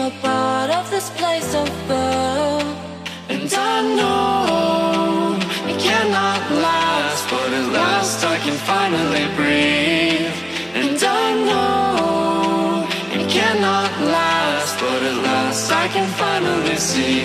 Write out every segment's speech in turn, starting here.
a part of this place of birth. And I know it cannot last, but at last I can finally breathe. And I know it cannot last, but at last I can finally see.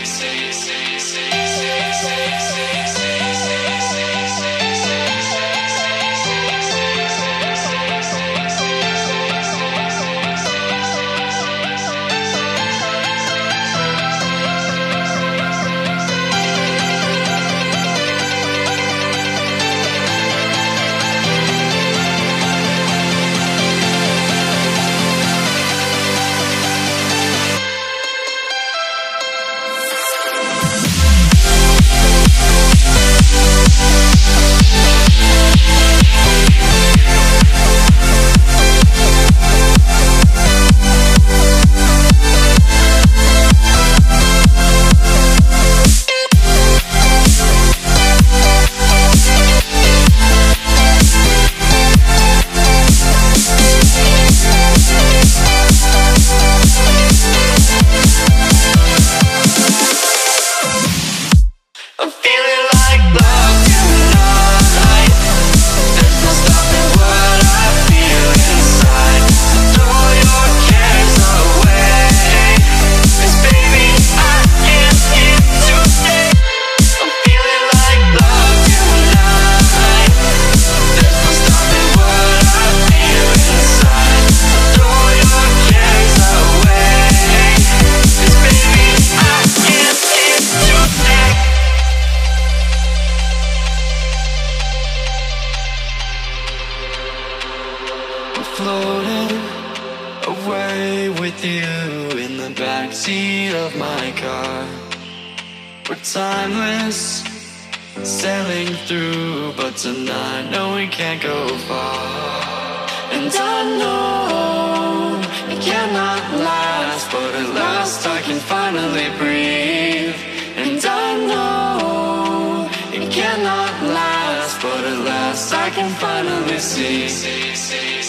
Floating away with you in the backseat of my car. We're timeless, sailing through, but tonight, no, we can't go far. And I know it cannot last, but at last I can finally breathe. And I know it cannot last, but at last I can finally see.